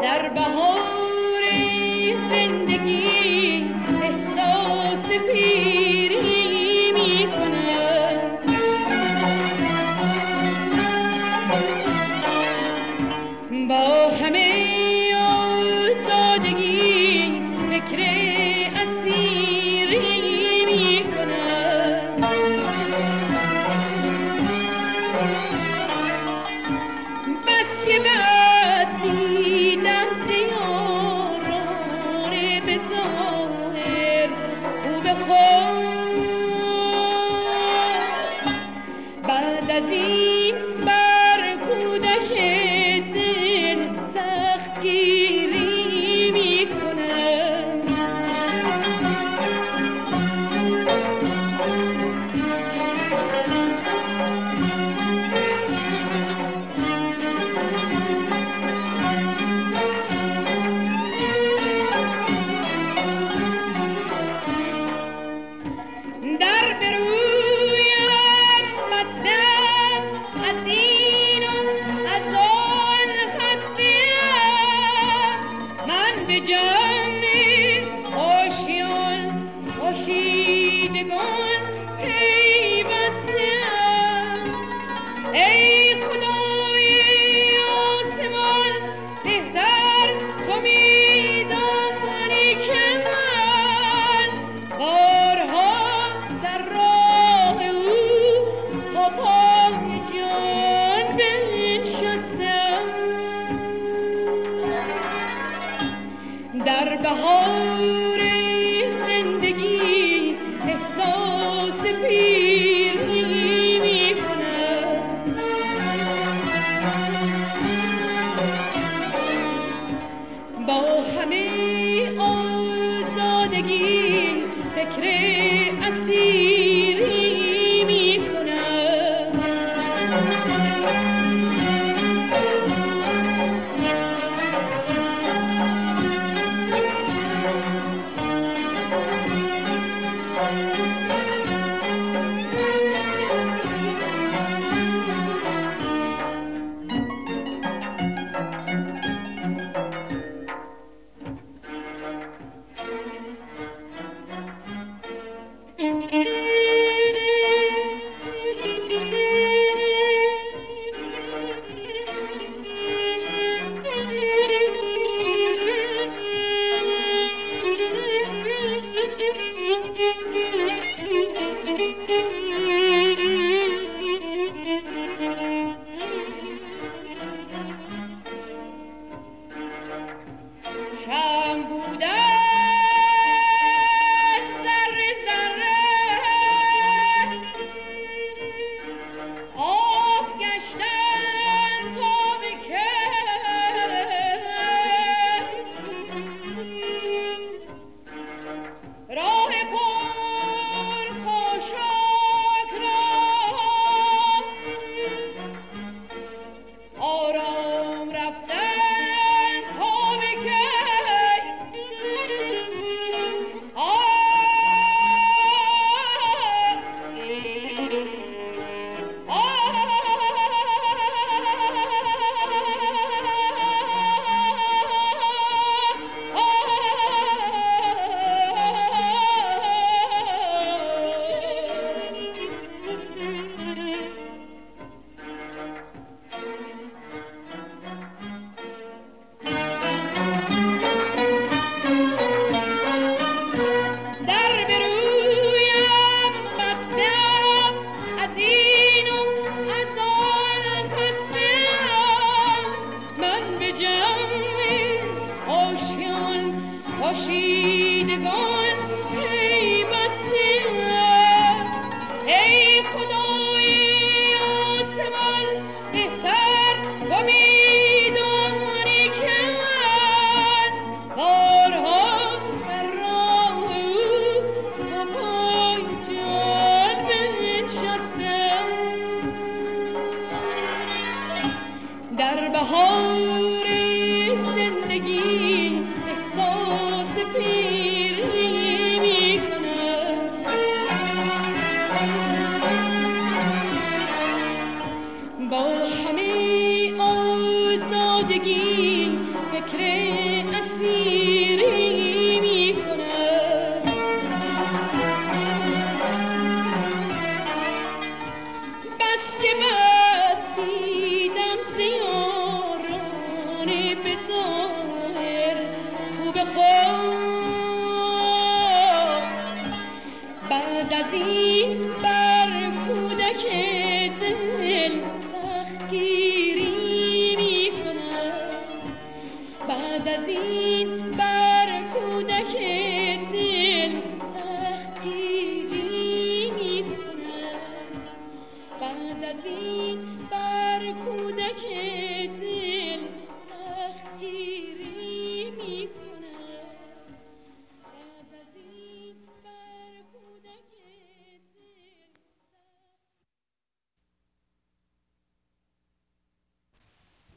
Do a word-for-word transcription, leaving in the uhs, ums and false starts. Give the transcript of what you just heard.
در بهار زندگی احساس پیری می کنم. با همه آزادگی فکر اسیری می کنم. بس که بعد دیدم زیاران به ظاهر خوب خود، بعد از این بر کودک دل سخت گیری می کنم. در برویم مستم از این و از آن خسته‌ام، من به جمع آشیان آشیدگان پیوسته‌ام. ای خدای آسمان بهتر تو می‌دانی که من بارها در راه او تا پای جان بنشستم. در بهار زندگی احساس پیری می کنم. با همه آزادگی فکر اسیری می کنم. شمع بودن ذره ذره، آب گشتن تا به کی، راه پر خاشاک را آرام رفتن تا به کی. آشیدگان پیوسته‌ام. ای خدای آسمان بهتر تو می‌دانی که من بارها بر راه او با پای جان بنشستم. در بهار زندگی احساس پیری می کنم. با همه آزادگی فکر بسار خوب خوب